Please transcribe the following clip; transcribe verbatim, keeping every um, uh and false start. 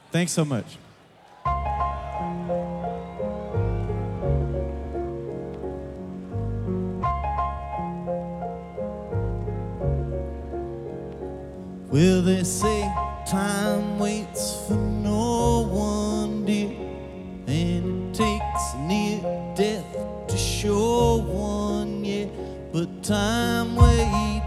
Thanks so much. Well, they say time waits for no one, dear, and it takes near death to show one, yeah, but time waits